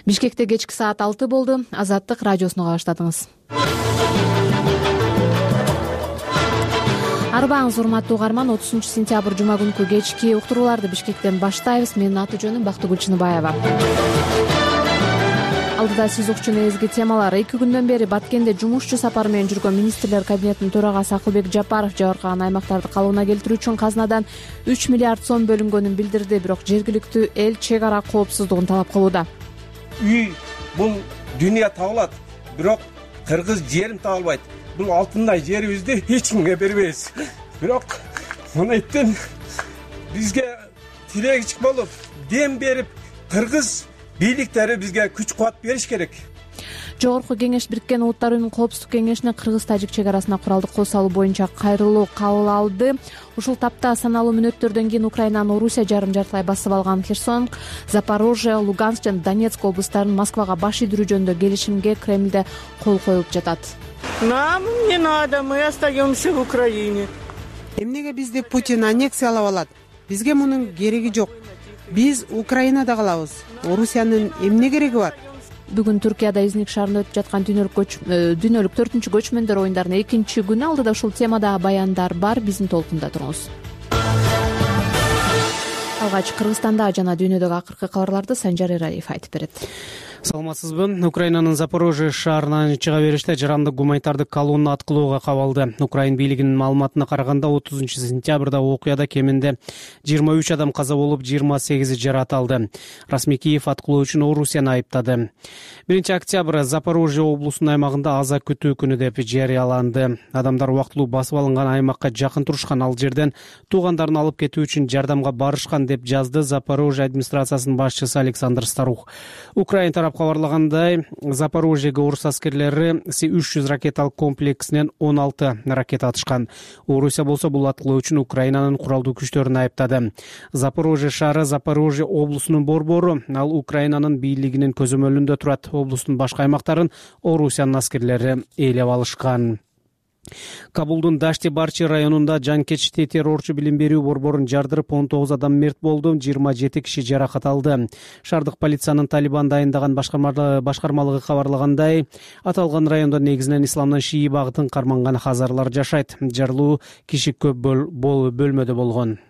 Бишкекте кечки саат 6 болду. Азаттык радиосуна баштадыңыз. Арбаңыз урматтуу угарман, 30-сентябрь жума күнкү кечки уктурууларды Бишкектен баштайбыз. Менин аты жөнүм Бактыгүл Чыныбаева. Алдыда сиз укчун эзги темалар. 2 күндөн бери Баткенде жумушчу сапары менен жүргөн министрлер кабинетинин төрагасы Акылбек Жапаров жабыркаган аймактарды калыбына келтирүү үчүн казнадан 3 миллиард сом бөлүнгөнүн билдирди. Бирок жергиликтүү эл чек ара коопсуздугун талап кылууда. Үй бул дүйнө табылат, бирок кыргыз жерин табылбайт. Бул алтындай жерибизди эч кимге бербейбиз. Бирок мынайтын бизге тирегичик болуп, дем берип, кыргыз бийликтери бизге күч кубат бериш керек. Жогорку кеңеш Бириккен Улуттар Уюмунун Коопсуздук кеңешине кыргыз-тажик чек арасына куралдык кол салуу боюнча кайрылуу кабыл алды. Ушул тапта саналуу мүнөттөрдөн кийин Украинаны Орусия жарым-жартылай басып алган Херсон, Запорожье, Луганск жана Донецк облустарын Москвага баш ийдирүү жөнүндө келишимге Кремлде кол коюлуп жатат. Нам не надо, мы остаемся в Украине. Эмнеге бизди Путин аннексиялап алат? Бизге мунун кереги жок. Биз Украинада калабыз. Орусиянын эмне кереги бар? Бүгүн Түркияда Изник шаарында өтүп жаткан дүйнөлүк 4-чү көчмөндөр оюндарынын 2-чи күнү. Алдыда ушул темада баяндар бар, биздин толкунда туруңуз. Алгач Кыргызстанда жана дүйнөдөгү акыркы кабарларды Санжар Эраев айтып берет. Саламатсызбы? Украинанын Запорожье шаарынан чыга бериште жарандык гуманитардык колонна аткылууга кабылды. Украин бийлигинин маалыматына караганда 30-сентябрда окуяда кеминде 23 адам каза болуп, 28 жаракат алды. Расмий Киев аткылоо үчүн Орусияны айыптады. 1-октябрь Запорожье облусунун аймагында аза күтүү күнү деп жарыяланды. Адамдар убактылуу басып алынган аймакка жакын турушкан, ал жерден туугандарын алып кетүү үчүн жардамга барышкан деп жазды Запорожье администрациясынын башчысы Александр Старух. Украин кабарлагандай, Запорожьеге орус аскерлери С-300 ракеталык комплексинен 16 ракета атышкан. Орусия болсо бул аткылоо үчүн Украинанын куралдуу күчтөрүн айыптады. Запорожье шаары Запорожье облусунун борбору, ал Украинанын бийлигинин көзөмөлүндө турат. Облустун башка аймактарын Орусиянын аскерлери ээлеп алышкан. Кабулдун Дашти-Барчи районунда жанкечти террорчу билим берүү борборун жардырып 19 адам мерт болду, 27 киши жаракат алды. Шаардык полициянын Талибан дайындаган башкармалыгы кабарлагандай, аталган райондо негизинен исламдын шии багытын карманган хазарлар жашайт. Жарылуу киши көп бөлмөдө болгон.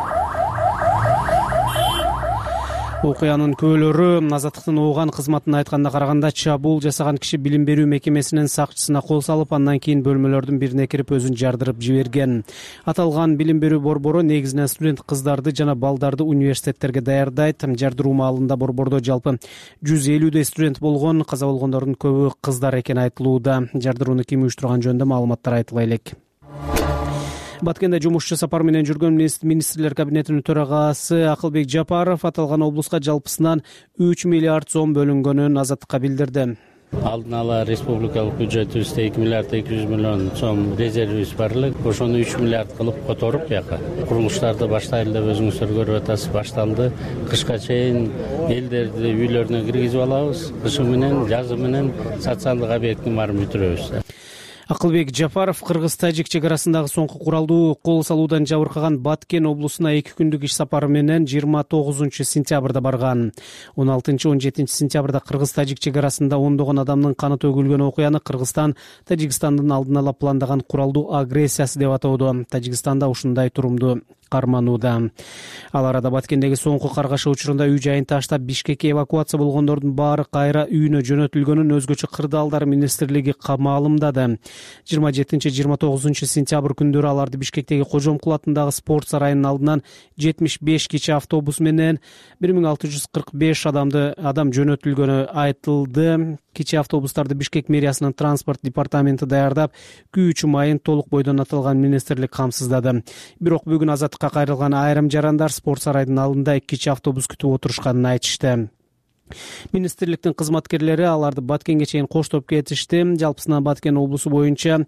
Окуянын күбөлөрү Азаттыктын ооган кызматына айтканда караганда, чабуул жасаган киши билим берүү мекемесинин сакчысына кол салып, андан кийин бөлмөлөрдүн бирине кирип өзүн жардырып жиберген. Аталган билим берүү борбору негизинен студент кыздарды жана балдарды университеттерге даярдайт. Жардыруу маалында борбордо жалпы 150 студент болгон. Каза болгондордун көбү кыздар экени айтылууда. Жардырууну ким уюштурган жөнүндө маалыматтар айтылбай элек. Баткенде жумушчу сапар менен жүргөн министрлер кабинетинин төрагасы Акылбек Жапаров аталган облуска жалпысынан 3 миллиард сом бөлүнгөнүн Азаттыкка билдирди. Алдын ала республикалык бюджетибизде 2 миллиард 200 миллион сом резервибиз бар эле. Ошону 3 миллиард кылып которуп жака курулуштарды баштайлы деп өзүңүздөр көрүп атасыз, башталды. Кышка чейин элдерди үйлөрүнө киргизип алабыз. Кышы менен, жазы менен социалдык объекттин баарын бүтүрөбүз. Акылбек Жапаров кыргыз-тажик чек арасындагы соңку куралдуу кол салуудан жабыркаган Баткен облусуна 2 күндүк иш сапары менен 29-сентябрда барган. 16-17 сентябрда кыргыз-тажик чек арасында ондогон адамдын каны төгүлгөн окуяны Кыргызстан Тажикстандын алдын ала пландаган куралдуу агрессиясы деп атоодо. Тажикстанда ушундай турумду карманууда. Ал арада Баткендеги соңку каргаша учурунда үй жайын таштап Бишкекке эвакуация болгондордун баары кайра үйүнө жөнөтүлгөнүн өзгөчө кырдаалдар министрлиги маалымдады. 27-29 сентябрь күндөрү аларды Бишкектеги Кожомкул атындагы спорт сарайынын алдынан 75 кичи автобус менен 1645 адам жөнөтүлгөнү айтылды. Кичи автобустарды Бишкек мэриясынын транспорт департаменти даярдап, күйүүчү майын толук бойдон аталган министрлик камсыздады. Бирок бүгүн Азаттыкка кайрылган айрым жарандар спорт сарайдын алдында 2 кичи автобус күтүп отурушканын айтышты. Министрликтин кызматкерлери аларды Баткенге чейин коштоп кетишти. Жалпысынан Баткен облусу боюнча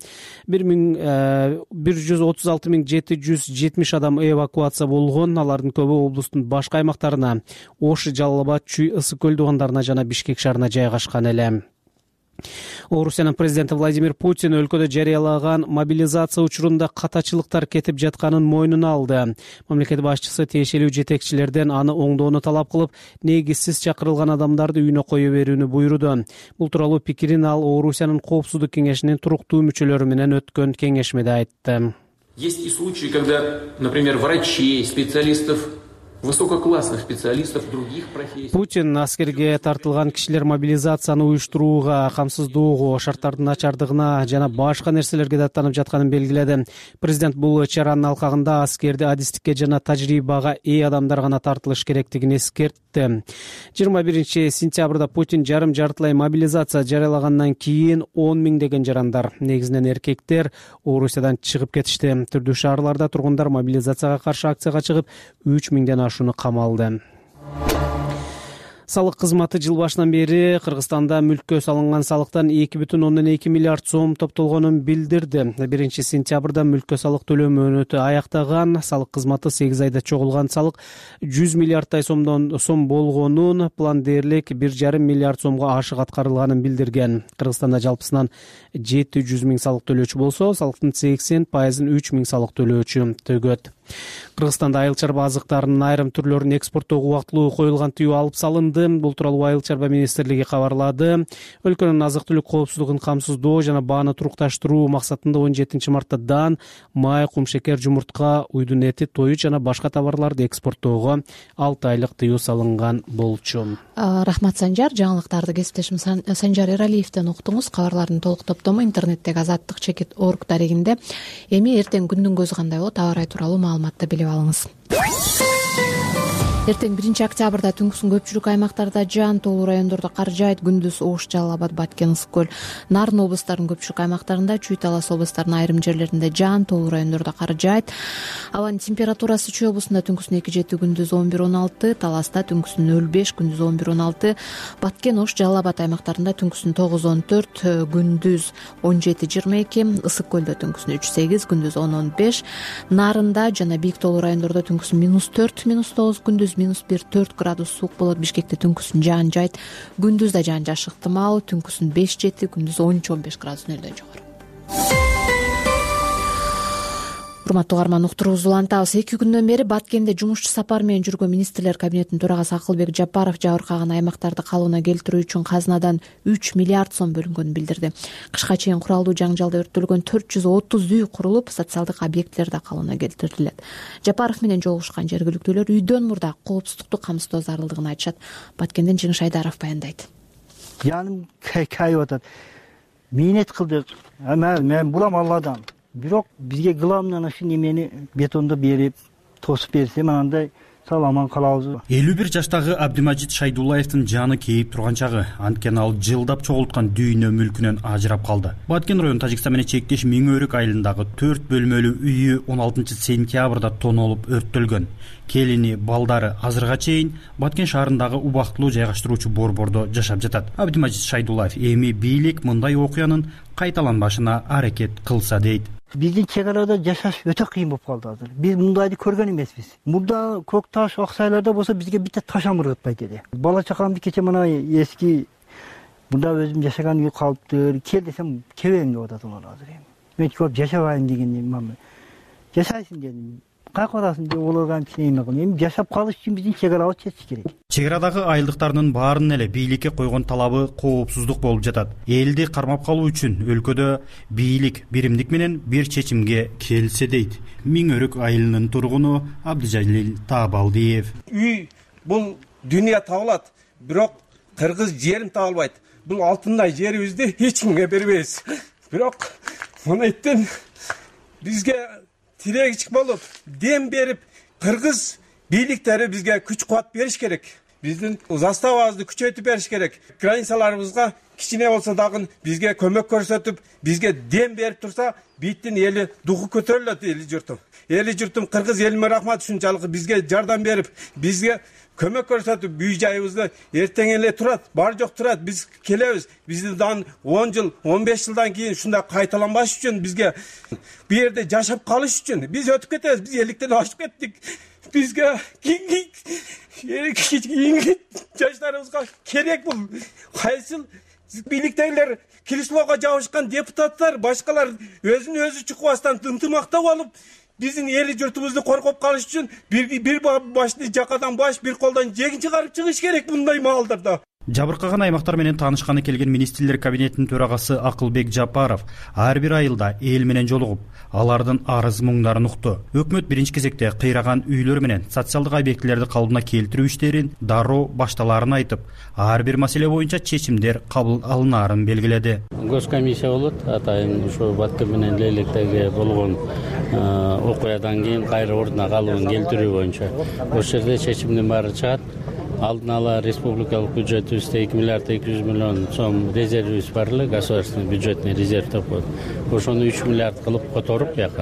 136.770 адам эвакуация болгон. Алардын көбү облустун башка аймактарына, Ош, Жалал Абад, Чүй, Ысык көл дуугандарына жана Бишкек шаарына жайгашкан эле. Орусиянын президенти Владимир Путин өлкөдө жарыялаган мобилизация учурунда катачылыктар кетип жатканын мойнуна алды. Мамлекет башчысы тиешелүү жетекчилерден аны оңдоону талап кылып, негизсиз чакырылган адамдарды үйүнө кое берүүнү буйруду. Бул тууралуу пикирин ал Орусиянын коопсуздук кеңешинин туруктуу мүчөлөрү менен өткөн кеңешмеде айтты. Есть и случаи, когда, например, врачей, специалистов, высококлассных специалистов других профессий. Путин аскерге тартылган кишилер мобилизацияны уюштурууга, камсыздоого, шарттардын начардыгына жана башка нерселерге даттанып жатканын белгиледи. Президент бул чаранын алкагында аскерди адистикке жана тажрыйбага ээ адамдар гана тартылыш керектигин эскертти. 21 сентябрда Путин жарым-жартылай мобилизация жарыялагандан кийин 10 миңдеген жарандар, негизинен эркектер, Орусиядан чыгып кетишти. Түрдүү шаарларда тургундар мобилизацияга каршы акцияга чыгып, 3 миңден ашууну камалды. Салык кызматы жыл башынан бери Кыргызстанда мүлккө салынган салыктан 2,2 миллиард сом топтолгонун билдирди. 1 сентябрда мүлккө салык төлөө мөөнөтү аяктаган. Салык кызматы 8 айда чогулган салык 100 миллиардтай сом болгонун, план дээрлик 1,5 миллиард сомго ашык аткарылганын билдирген. Кыргызстанда жалпысынан 700 миң салык төлөөчү болсо, салыктын 80%-ын 3 миң салык төлөөчү төгөт. Кыргызстанда айыл чарба азыктарынын айрым түрлөрүн экспорттоого убактылуу коюлган тыюу алып салынды. Бул тууралуу Айыл чарба министрлиги кабарлады. Өлкөнүн азык-түлүк коопсуздугун камсыздоо жана бааны турукташтыруу максатында 17 марттан май, кумшекер, жумуртка, уйдун эти, тою жана башка товарларды экспорттоого 6 айлык тыюу салынган болчу. Рахмат, Санжар. Жаңылыктарды кесиптешим Санжар Эралиевден уктуңуз. Кабарлардын толук топтому интернеттеги azattik.org дарегинде. Эми эртең күндүн көзү кандай болот, аба ырайы тууралуу маалыматты билип алыңыз. Эртең 1 октябрда түнкүсүн көпчүлүк аймактарда жаан тоолуу райондордо кар жаайт, күндүз Ош, Жалал Абад, Баткен, Ысык көл, Нарын облустарынын көпчүлүк аймактарында, Чүй, Талас облустарынын айрым жерлеринде жаан тоолуу райондордо кар жаайт. Абанын температурасы Чүй облусунда түнкүсүн 2-7, күндүз 11-16, Таласта түнкүсүн 0-5, күндүз 11-16, Баткен, Ош, Жалал Абад аймактарында түнкүсүн 9-14, күндүз 17-22, Ысык көлдө түнкүсүн 3-8, күндүз 10-15, Нарында жана бийик тоолуу райондордо түнкүсүн -4-9, күндүз -1-4 градус суук болот. Бишкекте түнкүсүн жаан жайт, күндүз да жаан жашы ыктымал, түнкүсүн 5-7, күндүз 13-15 градус нөлдөн жогору. Урматтуу угарман, уктуруубузду улантабыз. 2 күндөн бери Баткенде жумушчу сапар менен жүргөн министрлер кабинетинин төрагасы Акылбек Жапаров жабыркаган аймактарды калыбына келтирүү үчүн казынадан 3 миллиард сом бөлүнгөнүн билдирди. Кышка чейин куралдуу жаңжалда өрттөлгөн 430 үй курулуп, социалдык объектилер да калыбына келтирилет. Жапаров менен жолугушкан жергиликтүүлөр үйдөн мурда коопсуздукту камсыздоо зарылдыгын айтышат. Баткенден Жеңиш Айдаров баяндайт. Жаным кайып атат. Минет кылдык. Мен булам Алладан. Бирок бизге главный ошо немени бетонду берип, тосуп берсе, андай саламан калабыз. 51 жаштагы Абдимажит Шайдуллаевдин жаны кейип турган чагы, анткени ал жылдап чогулткан дүйнө мүлкүнөн ажырап калды. Баткен район Тажикстан менен чектеш Миңөрүк айылындагы 4 бөлмөлүү үйү 16 сентябрда тонолуп өрттөлгөн. Келини, балдары азырга чейин Баткен шаарындагы убактылуу жайгаштыруучу борбордо жашап жатат. Абдимажит Шайдуллаев эми бийлик мындай окуянын кайталанбашына аракет кылса дейт. Биздин чек арада жашаш өтө кыйын болуп калды азыр. Биз мындайды көргөн эмеспиз. Мурда көк таш, аксайларда болсо бизге битте таш амыргытпайт эди. Бала чакамды кече мына эски мында өзүм жашаган үй калыптыр. Кел десем кебең деп атат алар азыр эми. Мен көп жашабайм деген мама. Жашайсың дедим. Кайкырасың деп олорго эме кылып. Эми жашап калыш үчүн биздин чек арабыз чечиш керек. Чек арадагы айылдыктардын баарынын эле бийликке койгон талабы коопсуздук болуп жатат. Элди кармап калуу үчүн өлкөдө бийлик биримдик менен бир чечимге келсе дейт Миңөрүк айылынын тургуну Абдыжалил Таабалдиев. Үй бул дүйнө табылат, бирок кыргыз жерин табылбайт. Бул алтындай жерибизди эч кимге бербейбиз. Бирок монеттен бизге тирегичик болуп, дем берип, кыргыз бийликтери бизге күч кубат бериш керек. Биздин заставабызды күчөйтүп бериш керек. Границаларыбызга кичине болсо дагы бизге көмөк көрсөтүп, бизге дем берип турса, биттин эли духу көтөрүлөт эли журтум. Эли журтум кыргыз элиме рахмат ушунчалык бизге жардам берип, бизге көмөк көрсөтүп, үй жайыбызды эртең эле турат, бар жок турат, биз келебиз. Бизден 10 жыл, 15 жылдан кийин ушундай кайталанбаш үчүн бизге бу жерде жашап калыш үчүн биз өтүп кетебиз. Биз эликтен ашып кеттик. Бизге кийинки жаштарыбызга керек бул. Кайсыл бийликтегилер креслого жабышкан депутаттар башкалар өзүн өзү чукпастан ынтымактап алып биздин эл журтубузду коргоп калыш үчүн бир башты жакадан баш, бир колдон жегин чыгарып чыгыш керек мындай маалдарда. Жабыркаган аймактар менен таанышканы келген министрлер кабинетинин төрагасы Акылбек Жапаров ар бир айылда эл менен жолугуп, алардын арыз муңдарын укту. Өкмөт биринчи кезекте кыйраган үйлөр менен социалдык объектилерди калыбына келтирүү иштерин дароо башталаарын айтып, ар бир маселе боюнча чечимдер кабыл алынаарын белгиледи. Госкомиссия болот, атайын ушу Баткен менен Лейлектеги болгон окуядан кийин кайра ордуна калыбын келтирүү боюнча ошол жерде чечимдин баары чыгат. Алдын ала республикалык бюджетибизде 2 миллиард 200 миллион сом резервибиз бар эле, государственный бюджетный резерв деп коет. Ошону 3 миллиард кылып которуп бияка.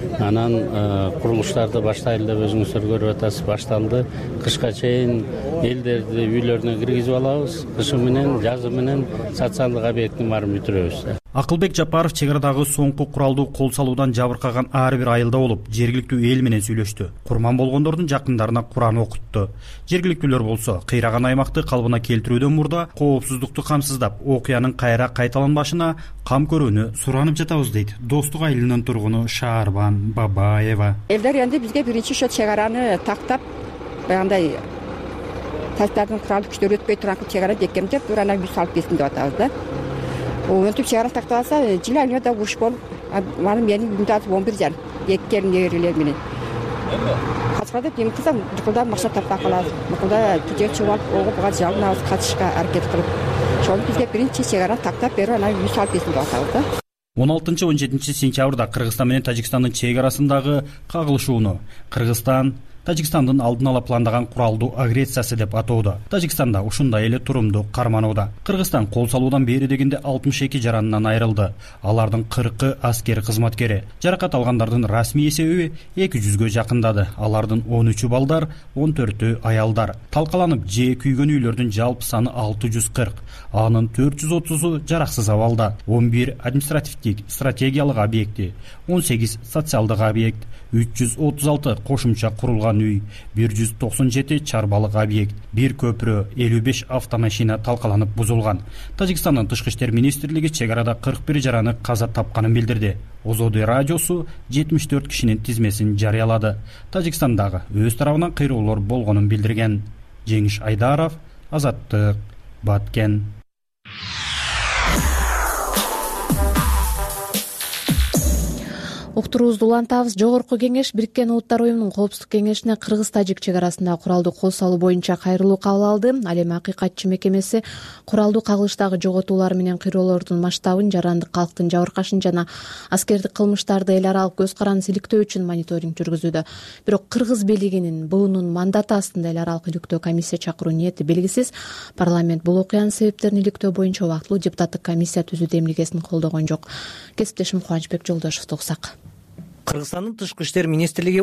Анан курулуштарды баштайлы деп өзүңүздөр көрүп атасыз, башталды. Кышка чейин элдерди үйлөрүнө киргизип алабыз. Кышы менен, жазы менен социалдык объекттин баарын бүтүрөбүз. Акылбек Жапаров чек арадагы соңку куралдуу кол салуудан жабыркаган ар бир айылда болуп, жергиликтүү эл менен сүйлөштү. Курман болгондордун жакындарына Куран окутту. Жергиликтүүлөр болсо кыйраган аймакты калыбына келтирүүдөн мурда коопсуздукту камсыздап, окуянын кайра кайталанбашына кам көрүүнү суранып жатабыз дейт Достук айылынын тургуну Шаарбан Бабаева. Элдер энди бизге биринчи ошо чек араны тактап, баягындай тастардын куралдуу күчтөрү өтпөй турган чек араны бекемдеп, анан 100 салып берсин деп атабыз да. Өтүп чек араны тактап алса, жыл айына да уруш болуп, анан менин күндө 11 жан, 2 келин неберелер менен. Качканда эми кызым жукулда максат таппай калабыз. Мукулда түзөт чыгып алып, буга жалынабыз, качышка аракет кылып. Ошону бизге биринчи чек араны тактап берип, анан 100 салып берсин деп атабыз да. 16-17 сентябрда Кыргызстан менен Тажикстандын чек арасындагы кагылышууну Кыргызстан Тажикстандын алдын ала пландаган куралдуу агрессиясы деп атоодо. Тажикстанда ушундай эле турумду карманууда. Кыргызстан кол салуудан бери дегенде 62 жаранынан айрылды. Алардын 40 аскер кызматкери. Жаракат алгандардын расмий эсеби 200гө жакындады. Алардын 13 балдар, 14 аялдар. Талкаланып же күйгөн үйлөрдүн жалпы саны 640. Анын 430-у жараксыз абалда. 11 административдик стратегиялык объекти, 18 социалдык объект, 336 кошумча курулган үй, 197 чарбалык объект, 1 көпүрө, 55 автомашина талкаланып бузулган. Тажикстандын тышкы иштер министрлиги чек арада 41 жараны каза тапканын билдирди. Озоди радиосу 74 кишинин тизмесин жарыялады. Тажикстандагы өз тарабынан кыйроолор болгонун билдирген. Жеңиш Айдаров, Азаттык, Баткен. Уктуруубузду улантабыз. Жогорку кеңеш Бириккен Улуттар уюмунун коопсуздук кеңешине кыргыз-тажик чек арасында куралдуу кол салуу боюнча кайрылуу кабыл алды. Ал эми Акыйкатчы мекемеси куралдуу кагылыштагы жоготуулар менен кыйроолордун масштабын, жарандык калктын жабыркашын жана аскердик кылмыштарды эл аралык көз каранды иликтөө үчүн мониторинг жүргүзүүдө. Бирок кыргыз бийлигинин буунун мандаты астында эл аралык иликтөө комиссия чакыруу ниети белгисиз. Парламент бул окуянын себептерин иликтөө боюнча убактылуу депутаттык комиссия түзүүдө эмнегесин колдогон жок. Кесиптешим Кубанычбек Жолдошевду угсак. Кыргызстандын тышкы иштер министрлиги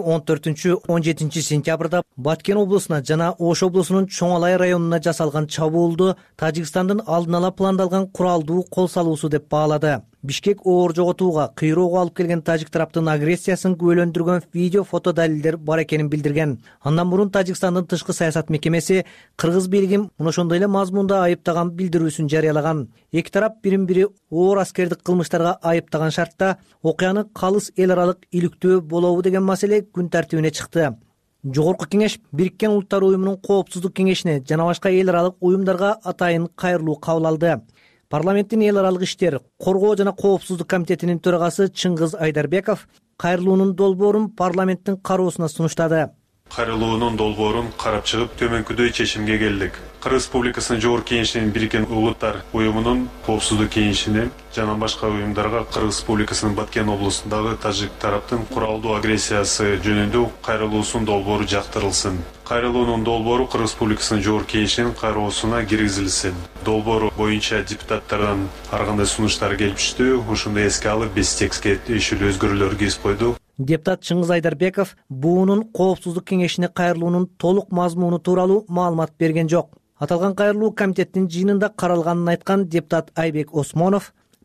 14-17 сентябрда Баткен облусуна жана Ош облусунун Чоң Алай районуна жасалган чабуулду Тажикстандын алдын ала пландалган куралдуу кол салуусу деп баалады. Бишкек оор жоготууга, кыйроого алып келген тажик тараптын агрессиясын күбөлөндүргөн видео фото далилдер бар экенин билдирген. Андан мурун Тажикстандын тышкы саясат мекемеси кыргыз бийлигин мына ошондой эле мазмунда айыптаган билдирүүсүн жарыялаган. Эки тарап бирин-бири оор аскердик кылмыштарга айыптаган шартта окуяны калыс эл аралык иликтөө болобу деген маселе күн тартибине чыкты. Жогорку кеңеш Бириккен Улуттар уюмунун коопсуздук кеңешине жана башка эл аралык уюмдарга атайын кайрылуу кабыл алды. Парламенттин эл аралык иштер, коргоо жана коопсуздук комитетинин төрагасы Чыңгыз Айдарбеков кайрылуунун долбоорун парламенттин кароосуна сунуштады. Кайрылуунун долбоорун карап чыгып төмөнкүдөй чечимге келдик. Кыргыз Республикасынын Жогорку кеңешинин Бириккен Улуттар уюмунун коопсуздук кеңешине жана башка уюмдарга Кыргыз Республикасынын Баткен облусундагы тажик тараптын куралдуу агрессиясы жөнүндө кайрылуусунун долбоору жактырылсын. Кайрылуунун долбоору Кыргыз Республикасынын Жогорку кеңешинин кароосуна киргизилсин. Долбоор боюнча депутаттардан ар кандай сунуштар келип түштү. Ошондо эске алып биз текстке тиешелүү өзгөрүүлөр киргизип койдук. Депутат Чыңгыз Айдарбеков буунун коопсуздук кеңешине кайрылуунун толук мазмуну тууралуу маалымат берген жок. Аталган кайрылуу комитеттин жыйынында каралганын айткан депутат Айбек Осмонов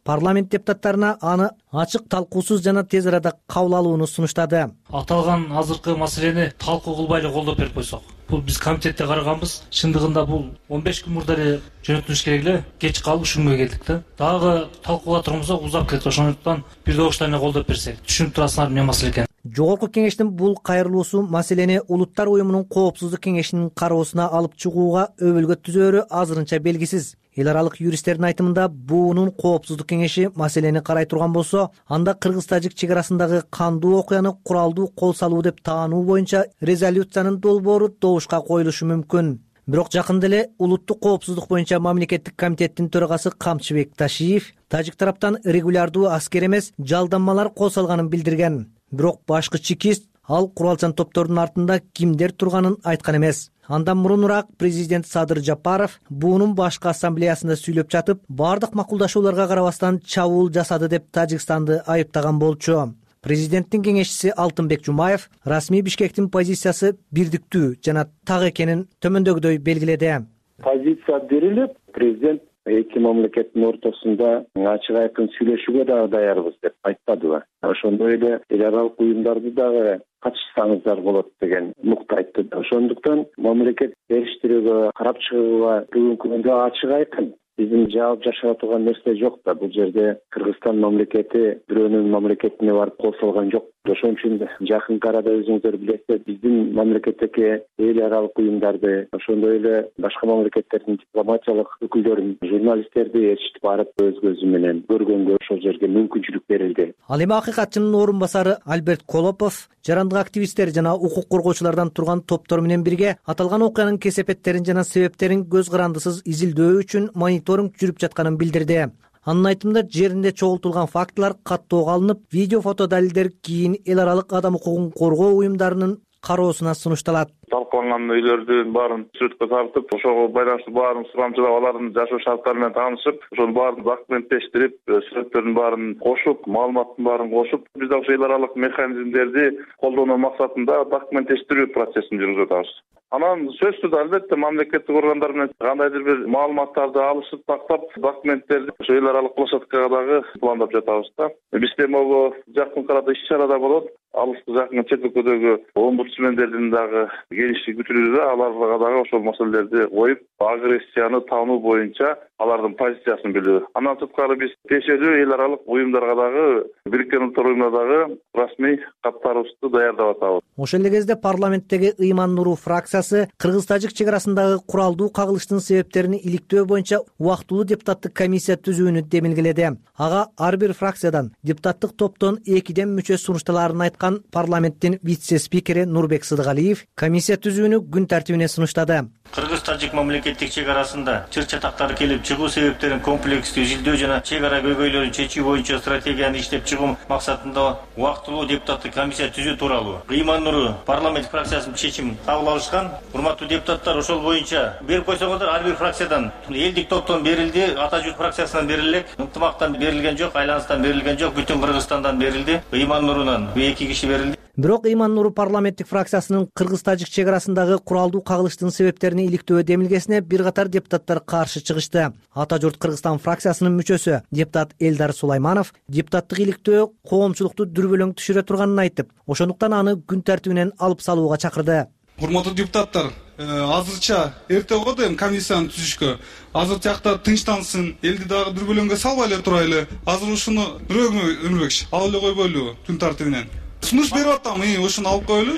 парламент депутаттарына аны ачык, талкуусуз жана тез арада кабыл алууну сунуштады. Аталган азыркы маселени талкуу кылбай эле колдоп берип койсок. Бул биз комитетте караганбыз. Чындыгында бул 15 күн мурда эле жөнөтүлүш керек эле. Кеч калып ушунга келдик да. Дагы талкууга турганбызда узап кетти. Ошондуктан бир добуштан эле колдоп берсек. Түшүнүп турасыңар эмне маселе экен. Жогорку кеңештин бул кайрылуусу маселени Улуттар уюмунун коопсуздук кеңешинин кароосуна алып чыгууга өбөлгө түзөөрү азырынча белгисиз. Эл аралык юристтердин айтымында буунун коопсуздук кеңеши маселени карай турган болсо, анда кыргыз-тажик чек арасындагы кандуу окуяны куралдуу кол салуу деп таануу боюнча резолюциянын долбоору добушка коюлушу мүмкүн. Бирок жакында эле улуттук коопсуздук боюнча мамлекеттик комитеттин төрагасы Камчыбек Ташиев тажик тараптан регулярдуу аскер эмес жалданмалар кол салганын билдирген. Бирок башкы чекист ал куралчан топтордун артында кимдер турганын айткан эмес. Андан мурунураак президент Садыр Жапаров буунун башкы ассамблеясында сүйлөп жатып, бардык макулдашууларга карабастан чабуул жасады деп Тажикстанды айыптаган болчу. Президенттин кеңешчиси Алтынбек Жумаев расмий Бишкектин позициясы бирдиктүү жана так экенин төмөндөгүдөй белгиледи. Позиция берилип, президент эки мамлекеттин ортосунда ачык айкын сүйлөшүүгө дагы даярбыз деп айтпадыбы. Ошондой эле эл аралык уюмдарды дагы катышсаңыздар болот деген нукта айтты. Ошондуктан мамлекет бериштирүүгө, карап чыгууга бүгүнкү күндө ачык айкын биздин жаап жашап турган нерсе жок да. Бул жерде Кыргызстан мамлекети бирөөнүн мамлекетине барып кол салган жок. Ошон үчүн жакынкы арада өзүңүздөр билесиздер, биздин мамлекеттеги эл аралык уюмдарды, ошондой эле башка мамлекеттердин дипломатиялык өкүлдөрүн, журналисттерди ээрчитип барып өз көзү менен көргөнгө ошол жерге мүмкүнчүлүк берилди. Ал эми акыйкатчынын орун басары Альберт Колопов жарандык активисттер жана укук коргоочулардан турган топтор менен бирге аталган окуянын кесепеттерин жана себептерин көз карандысыз изилдөө үчүн мониторинг жүрүп жатканын билдирди. Анын айтымында жеринде чогултулган фактылар каттоого алынып, видео фото далилдер кийин эл аралык адам укугун коргоо уюмдарынын кароосуна сунушталат. Талкаланган үйлөрдүн баарын сүрөткө тартып, ошого байланыштуу баарын сурамчылап, алардын жашоо шарттары менен таанышып, ошонун баарын документтештирип, сүрөттөрдүн баарын кошуп, маалыматтын баарын кошуп, биз да ошо эл аралык механизмдерди колдонуу максатында документтештирүү процессин жүргүзүп атабыз. Анан сөзсүз албетте мамлекеттик органдар менен кандайдыр бир маалыматтарды алышып, тактап, документтерди ошо эл аралык площадкага дагы пландап жатабыз да. Бизде могу жакын арада иш-чарада болот. Алыскы жакын чет өлкөдөгү омбудсмендердин дагы келиши күтүлүүдө, аларга дагы ошол маселелерди коюп, агрессияны таануу боюнча алардын позициясын билүү. Андан сырткары биз тиешелүү эл аралык уюмдарга дагы, Бириккен Улуттар уюмуна дагы расмий каттарыбызды даярдап атабыз. Ошол эле кезде парламенттеги Ыйман Нуру фракциясы кыргыз-тажик чек арасындагы куралдуу кагылыштын себептерин иликтөө боюнча убактылуу депутаттык комиссия түзүүнү демилгеледи. Ага ар бир фракциядан депутаттык топтон 2ден мүчө сунушталарын айткан парламенттин вице-спикери Нурбек Сыдыгалиев комиссия түзүүнү күн тартибине сунуштады. Кыргыз-тажик мамлекеттик чек арасында чыр-чатактар келип чыгуу себептерин комплекстүү изилдөө жана чек ара көйгөйлөрүн чечүү боюнча стратегияны иштеп чыгуу максатында убактылуу депутаттык комиссия түзүү тууралуу Ыйман Нуру парламент фракциясынын чечимин кабыл алышкан. Урматтуу депутаттар, ошол боюнча берип койсоңуздар, ар бир фракциядан элдик топтон берилди, Ата журт фракциясынан берилек, Ынтымактан берилген жок, Айланыстан берилген жок, бүтүн Кыргызстандан берилди. Ыйман Нурунан 2 киши берилди. Бирок Ыйман Нуру парламенттик фракциясынын кыргыз-тажик чек арасындагы куралдуу кагылыштын себептерин иликтөө демилгесине бир катар депутаттар каршы чыгышты. Ата журт Кыргызстан фракциясынын мүчөсү депутат Элдар Сулайманов депутаттык иликтөө коомчулукту дүрбөлөң түшүрө турганын айтып, ошондуктан аны күн тартибинен алып салууга чакырды. Урматтуу депутаттар, азырча эрте болот эми комиссияны түзүшкө. Азыр тиякта тынчтансын, элди дагы дүрбөлөңгө салбай эле турайлы. Азыр ушуну бирөөгө Өмүрбек алып эле койбойлубу күн тартибинен? Сунуш берип атам, ошону алып коелу.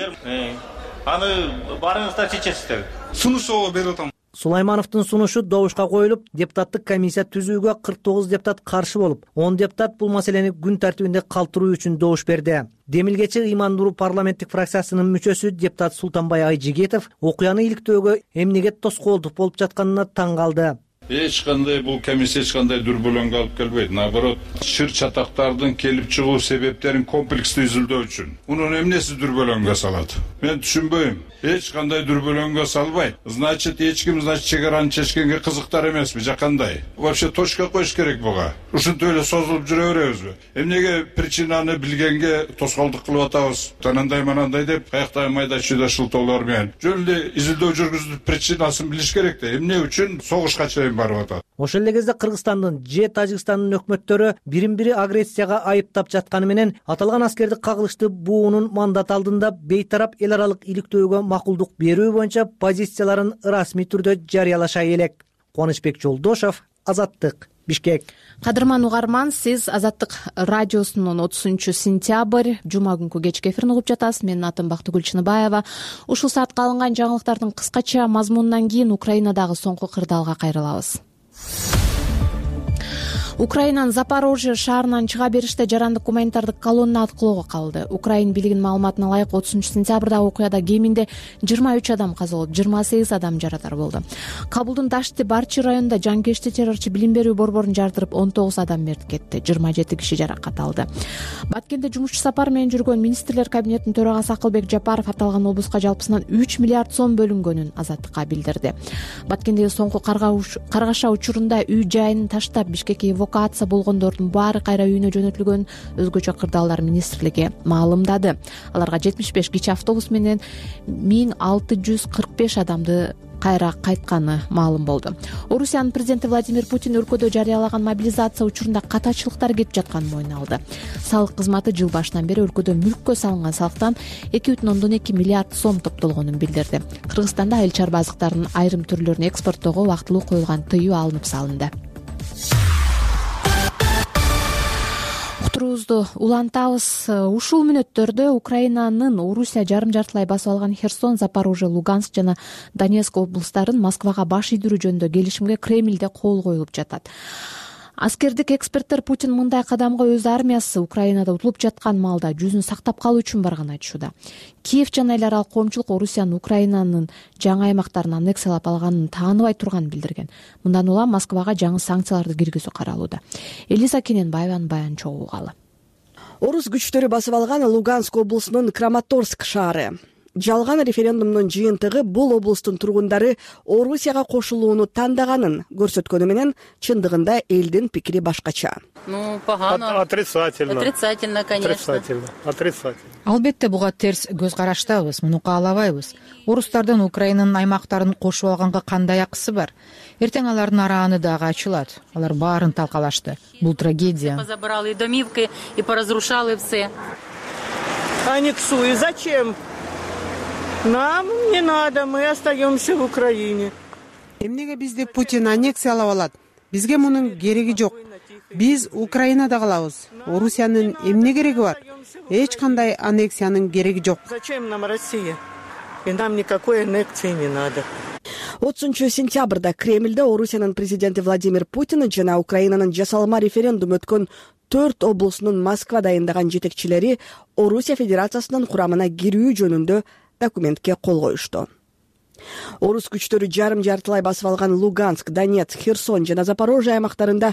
Аны барыңыздар чечесиздер. Сунуш берип атам. Сулаймановдун сунушу добушка коюлуп, депутаттык комиссия түзүүгө 49 депутат каршы болуп, 10 депутат бул маселени күн тартибинде калтыруу үчүн добуш берди. Демилгечи Ыйман Нуру парламенттик фракциясынын мүчөсү депутат Султанбай Айжигитов окуяны иликтөөгө эмнеге тоскоолдук болуп жатканына таң калды. Эч кандай бул комиссия эч кандай дүрбөлөңгө алып келбейт. Наоборот, чыр-чатактардын келип чыгуу себептерин комплекстүү изилдөө үчүн. Мунун эмнеси дүрбөлөңгө салат? Мен түшүнбөйм. Эч кандай дүрбөлөңгө салбайт. Значит, эч ким чек араны чечкенге кызыктар эмесби, жакандай. Вообще точка коюш керек буга. Ушинтип эле созулуп жүрө беребизби? Эмнеге причинаны билгенге тоскоолдук кылып атабыз? Танандай манандай деп, каякта майда-чүйдө шылтоолор менен. Жөн эле изилдөө жүргүзүп причинасын билиш керек да. Эмне үчүн согушка чейин барып атат. Ошол эле кезде Кыргызстандын же Тажикстандын өкмөттөрү бирин-бири агрессияга айыптап жатканы менен аталган аскерди кагылышты буунун мандат алдында бейтарап эл аралык иликтөөгө макулдук берүү боюнча позицияларын расмий түрдө жарыялаша элек. Кубанычбек Жолдошов, Азаттык, Бишкек. Кадырман угарман, сиз Азаттык радиосунун 30-сентябрь жума күнкү кечки эфирин угуп жатасыз. Менин атым Бактыгүл Чыныбаева. Ушул саатка алынган жаңылыктардын кыскача мазмунунан кийин Украинадагы соңку кырдаалга кайрылабыз. Украинанын Запорожье шаарынан чыга бериште жарандык гуманитардык колонна аткылоого калды. Украин бийлигинин маалыматына ылайык 30-сентябрда окуяда кеминде 23 адам каза болуп, 28 адам жарадар болду. Кабулдун Дашти Барчи районунда жанкечти террорчу билим берүү борборун жардырып 19 адам мерт кетти, 27 киши жаракат алды. Баткенде жумушчу сапар менен жүргөн министрлер кабинетинин төрагасы Акылбек Жапаров аталган облуска жалпысынан 3 миллиард сом бөлүнгөнүн Азаттыкка билдирди. Баткендеги соңку каргаша учурунда үй жайын таштап Бишкекке эвакуация болгондордун баары кайра үйүнө жөнөтүлгөн өзгөчө кырдаалдар министрлиги маалымдады. Аларга 75 кичи автобус менен 1645 адамды кайра кайтканы маалым болду. Орусиянын президенти Владимир Путин өлкөдө жарыялаган мобилизация учурунда катачылыктар кетип жатканын мойнуна алды. Салык кызматы жыл башынан бери өлкөдө мүлккө салынган салыктан 2,2 миллиард сом топтолгонун билдирди. Кыргызстанда айыл чарба азыктарынын айрым түрлөрүн экспорттоого убактылуу коюлган тыюу алынып салынды. Уктуруубузду улантабыз. Ушул мүнөттөрдө Украинанын Орусия жарым жартылай басып алган Херсон, Запорожье, Луганск жана Донецк облустарын Москвага баш ийдирүү жөнүндө келишимге Кремльде кол коюлуп жатат. Аскердик эксперттер Путин мындай кадамга өз армиясы Украинада утулуп жаткан маалда жүзүн сактап калуу үчүн барганын айтышууда. Киев жана эл аралык коомчулук Орусиянын Украинанын жаңы аймактарын аннексиялап алганын тааныбай турганын билдирген. Мындан улам Москвага жаңы санкцияларды киргизүү каралууда. Элиза Кененбаеванын баянын чогуу угалы. Орус күчтөрү басып алган Луганск облусунун Краматорск шаары. Жалган референдумдун жыйынтыгы бул облустун тургундары Орусияга кошулууну тандаганын көрсөткөнү менен чындыгында элдин пикири башкача. Погано. Отрицательно. Отрицательно, конечно. Отрицательно. Албетте буга терс көз караштабыз, муну каалабайбыз. Орустардын Украинанын аймактарын кошуп алганга кандай акысы бар? Эртең алардын арааны дагы ачылат. Алар баарын талкалашты. Бул трагедия. Позабрали домивки и поразрушали все. Аннексуй, зачем? Нам не надо, мы остаемся в Украине. Эмнеге бизди Путин аннексиялап алат? Бизге мунун кереги жок. Биз Украинада калабыз. Орусиянын эмне кереги бар? Эч кандай аннексиянын кереги жок. Зачем нам Россия? И нам никакой аннексии не надо. 30-сентябрда Кремльде Орусиянын президенти Владимир Путин жана Украинанын жасалма референдум өткөн 4 облусунун Москва дайындаган жетекчилери Орусия Федерациясынын курамына кирүү жөнүндө документке кол коюшту. Орус күчтөрү жарым жартылай басып алган Луганск, Донецк, Херсон жана Запорожье аймактарында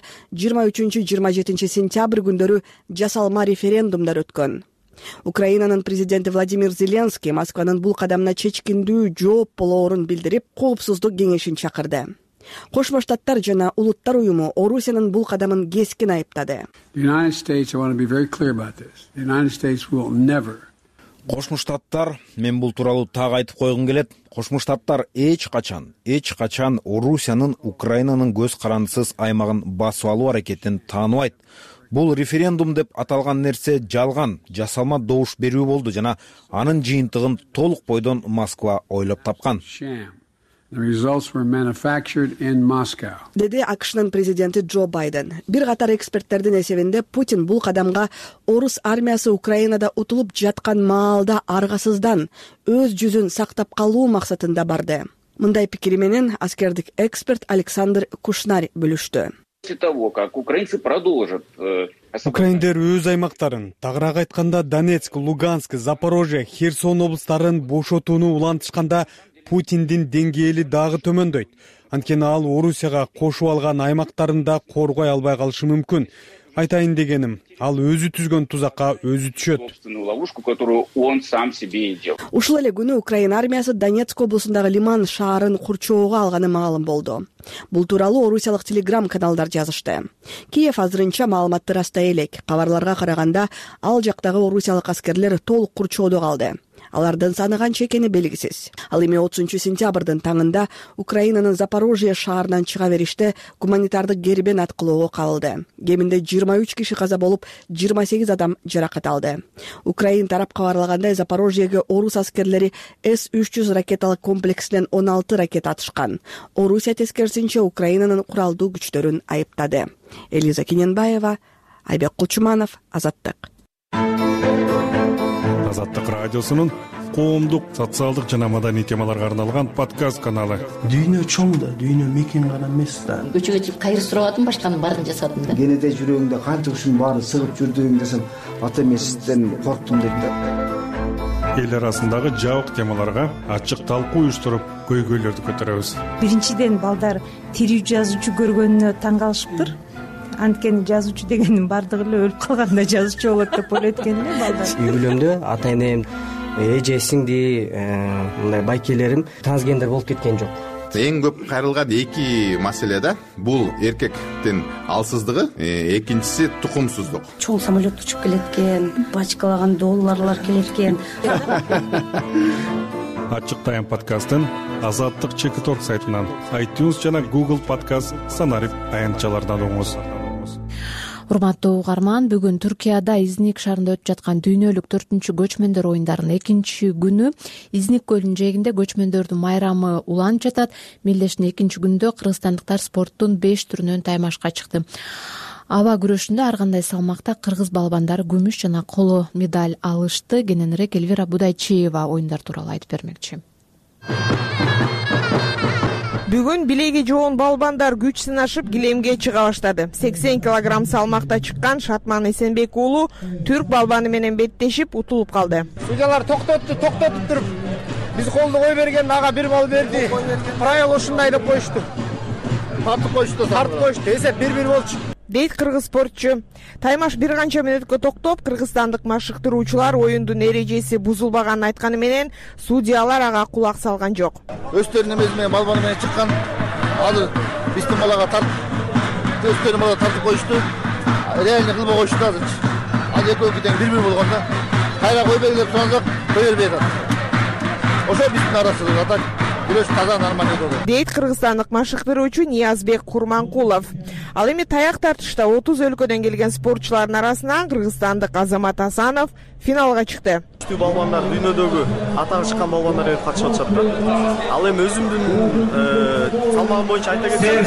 23-27 сентябрь күндөрү жасалма референдумдар өткөн. Украинанын президенти Владимир Зеленский Москванын бул кадамына чечкиндүү жооп болоорун билдирип, коопсуздук кеңешин чакырды. Кошмо Штаттар жана Улуттар уюму Орусиянын бул кадамын кескин айыптады. Кошмо Штаттар, мен бул тууралуу так айтып койгум келет. Кошмо Штаттар эч качан Орусиянын Украинанын көз карандысыз аймагын басып алуу аракетин тааныбайт. Бул референдум деп аталган нерсе жалган, жасалма добуш берүү болду жана анын жыйынтыгын толук бойдон Москва ойлоп тапкан. Деди АКШнын президенти Джо Байден. Бир катар эксперттердин эсебинде Путин бул кадамга орус армиясы Украинада утулуп жаткан маалда аргасыздан өз жүзүн сактап калуу максатында барды. Мындай пикири менен аскердик эксперт Александр Кушнарь бөлүштү. Украиндер өз аймактарын, тагыраак айтканда Донецк, Луганск, Запорожье, Херсон облустарын бошотууну улантышканда Путиндин деңгээли дагы төмөндөйт. Анткени ал Орусияга кошуп алган аймактарында коргой албай калышы мүмкүн. Айтайын дегеним, ал өзү түзгөн тузакка өзү түшөт. Ушул эле күнү Украина армиясы Донецк облусундагы Лиман шаарын курчоого алганы маалым болду. Бул тууралуу орусиялык телеграм каналдар жазышты. Киев азырынча маалыматты растай элек. Кабарларга караганда ал жактагы орусиялык аскерлер толук курчоодо калды. алардын саны канча экени белгисиз. Ал эми 30-сентябрдын таңында Украинанын Запорожье шаарынан чыга бериште гуманитардык кербен аткылоого кабылды. Кеминде 23 киши каза болуп, 28 адам жаракат алды. Украин тарап кабарлагандай, Запорожьеге орус аскерлери С-300 ракеталык комплексинен 16 ракета атышкан. Орусия тескерисинче Украинанын куралдуу күчтөрүн айыптады. Элиза Кененбаева, Айбек Кулчуманов, Азаттык. Азаттык радиосунун коомдук, социалдык жана маданий темаларга арналган подкаст каналы. Дүйнө чоң да, дүйнө мекен гана эмес да. Көчөгө чыгып кайыр сурап атам, башканын баарын жасадым да. Кенеде жүрөгүңдө канча ушунун баары сыгып жүрдүң десем, ата эмесизден корктум дейт да. Эл арасындагы жабык темаларга ачык талкуу уюштуруп, көйгөйлөрдү көтөрөбүз. Биринчиден балдар тирүү жазуучу көргөнүнө таң калышыптыр. Анткени жазуучу дегендин бардыгы эле өлүп калганда жазуучу болот деп ойлойт экен эле балдар. Үй бүлөмдө ата энем, эже, сиңди, мындай байкелерим трансгендер болуп кеткен жок. Эң көп кайрылган эки маселе да. Бул эркектин алсыздыгы, экинчиси тукумсуздук. Чоң самолет учуп келет экен, бачкалаган долларлар келет экен. Ачык тайм подкастын Азаттык Чекиторг сайтынан, iTunes жана Google подкаст санарип аянтчалардан угуңуз. Урматтуу угарман, бүгүн Түркияда Изник шаарында өтүп жаткан дүйнөлүк 4-чү көчмөндөр оюндарынын 2-чи күнү Изник көлүнүн жээгинде көчмөндөрдүн майрамы уланып жатат. Мелдештин 2-чи күндө кыргызстандыктар спорттун 5 түрүнөн таймашка чыкты. Аба күрөшүндө ар кандай салмакта кыргыз балбандары күмүш жана коло медаль алышты. Кененирээк Элвира Будайчиева оюндар тууралуу айтып бермекчи. Бүгүн билеги жоон балбандар күч сынашып килемге чыга баштады. 80 килограмм салмакта чыккан Шатман Эсенбек уулу түрк балбаны менен беттешип утулуп калды. Судьялар токтотуп туруп, биз колду кой берген, ага 1 балл берди. Правила ушундай деп коюшту. Тартып коюшту. Эсеп 1-1 болчу. Дейт кыргыз спортчу. Таймаш бир канча мүнөткө токтоп, кыргызстандык машыктыруучулар оюндун эрежеси бузулбаганын айтканы менен судьялар ага кулак салган жок. Өздөрүнүн эмеси менен балбаны менен чыккан, ал биздин балага өздөрүнүн балага тартып коюшту. Реально кылбай коюшту азыр. Ал экөө тең 1-1 болгондо кайра кой бергилеп сурансак, кой бербей атат. Ошо биздин арасыбыз атат. Күрөш таза нормалдуу болду. Дейт кыргызстандык машыктыруучу Ниязбек Курманкулов. Ал эми таяк тартышта 30 өлкөдөн келген спортчулардын арасынан кыргызстандык Азамат Асанов финалга чыкты. Балбандар дүйнөдөгү атагы чыккан балбандар катышып атышат да. Ал эми өзүмдүн салмагым боюнча айта кетсем,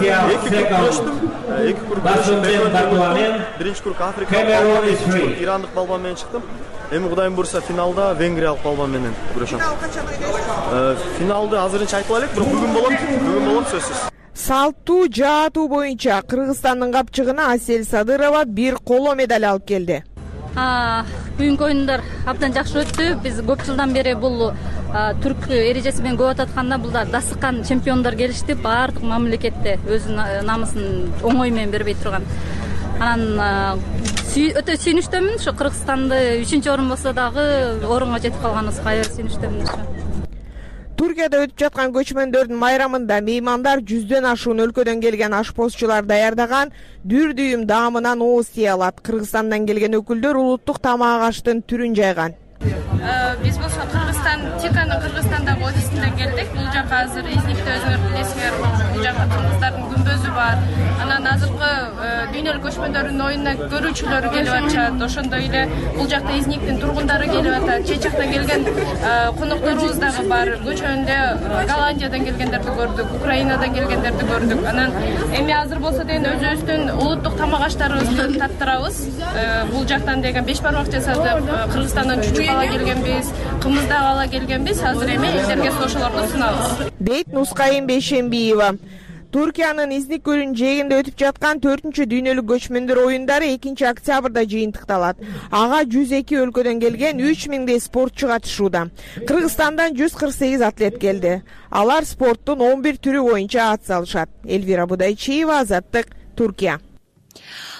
2 кур күрөштүм. Биринчи кур Африка, ирандык балбан менен чыктым. Эми Кудайым буйрса финалда венгриялык балбан менен күрөшөм. Финалды азырынча айтпай элек, бирок бүгүн болот сөзсүз. Салттуу жаатуу боюнча Кыргызстандын капчыгына Асель Садырова 1 коло медаль алып келди. Бүгүнкү оюндар абдан жакшы өттү. Биз көп жылдан бери бул түрк эрежеси менен көп ататканда булдар дасыккан чемпиондор келишти. Баардык мамлекетте өзүнүн намысын оңой менен бербей турган. Анан өтө сүйүнүчтөмүн. Ушу Кыргызстанды 3-орун болсо дагы орунга жетип калганыбызга аябай сүйүнүчтөмүн. Туркияда өтүп жаткан көчмөндөрдүн майрамында меймандар 100дөн ашуун өлкөдөн келген ашпозчулар даярдаган дүр дүйүм даамынан ооз тие алат. Кыргызстандан келген өкүлдөр улуттук тамак аштын түрүн жайган. Биз болсо Тиканын Кыргызстандагы офисинен келдик. Бул жака азыр Изникте өзүңөр билесиңер, бул жака кыргыздардын күмбөзү бар. Анан азыркы дүйнөлүк көчмөндөрдүн оюнуна көрүүчүлөр келип атышат. Ошондой эле бул жакта Изниктин тургундары келип атат. Чечактан келген конокторубуз дагы бар. Көчөндө Голландиядан келгендерди көрдүк, Украинадан келгендерди көрдүк. Анан эми азыр болсо деген өзүбүздүн улуттук тамак аштарыбызды таттырабыз. Бул жактан деген 5 бармак жасадык. Кыргызстандан чучук ала келгенбиз, кымыз дагы ала келгенбиз. Азыр эми элдерге ошолорду сунабыз. Дейт Нускайым Бейшембиева. Туркиянын Изник көлүнүн жээгинде өтүп жаткан 4-чү дүйнөлүк көчмөндөр оюндары 2-октябрда жыйынтыкталат. Ага 102 өлкөдөн келген 3000дей спортчу катышууда. Кыргызстандан 148 атлет келди. Алар спорттун 11 түрү боюнча ат салышат. Элвира Будайчиева, Азаттык, Туркия.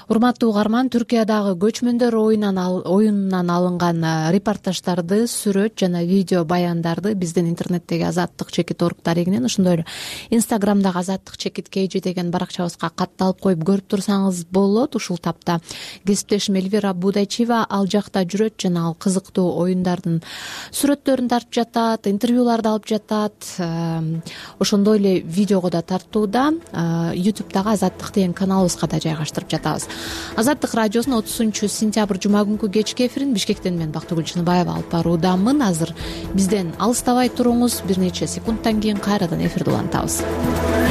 урматтуу угарман, Түркиядагы көчмөндөр оюнунан алынган репортаждарды, сүрөт жана видео баяндарды биздин интернеттеги azattik.org дарегинен, ошондой эле Инстаграмдагы azattik.kg деген баракчабызга катталып коюп көрүп турсаңыз болот. Ушул тапта кесиптешим Эльвира Будайчиева ал жакта жүрөт жана ал кызыктуу оюндардын сүрөттөрүн тартып жатат, интервьюларды алып жатат. Ошондой эле видеого да тартууда. YouTube'дагы Азаттык деген каналыбызга да жайгаштырып жатабыз. Азаттык радиосунун 30-сентябрь жума күнкү кечки эфирин Бишкектен мен Бактыгүл Чыныбаева алып баруудамын. Азыр бизден алыстабай туруңуз, бир нече секундтан кийин кайрадан эфирди улантабыз.